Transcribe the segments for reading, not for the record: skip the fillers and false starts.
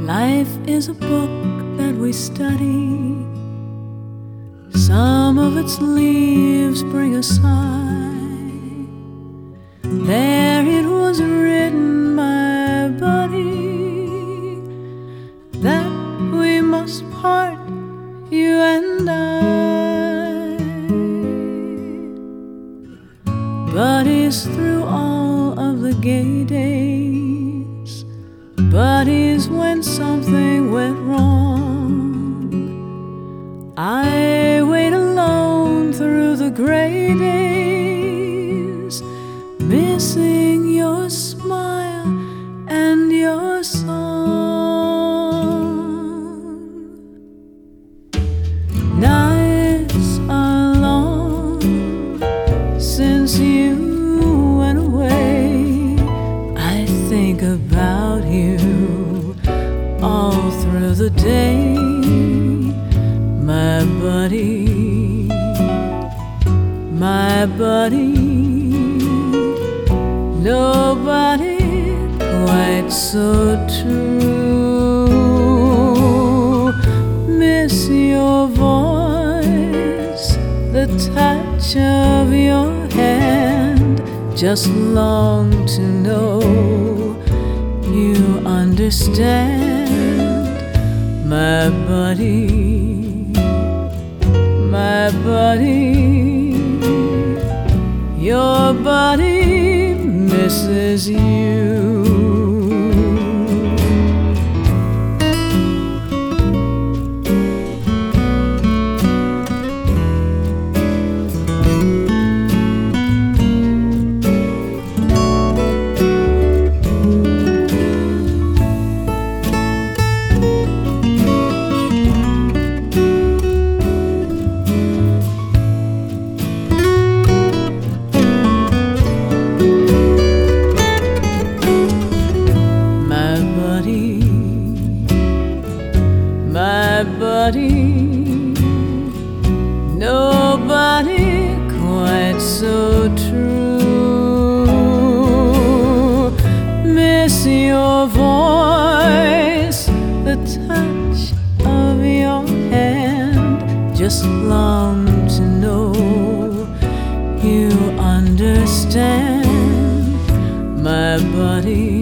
Life is a book that we study. Some of its leaves bring a sigh. There it was written, my buddy, that we must part, you and I. Buddies through all of the gay days, buddies when something went wrong. I wait alone through the gray days, missing your smile and your song. Nights are long since you went away. I think about you all through the day, my buddy, my buddy. Nobody quite so true. Miss your voice, the touch of your hand. Just long to know you understand, my buddy, my buddy. Your body misses you. My buddy, nobody quite so true. Miss your voice, the touch of your hand. Just long to know you understand, my buddy,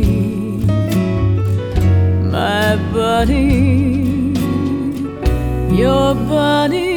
my buddy. Your body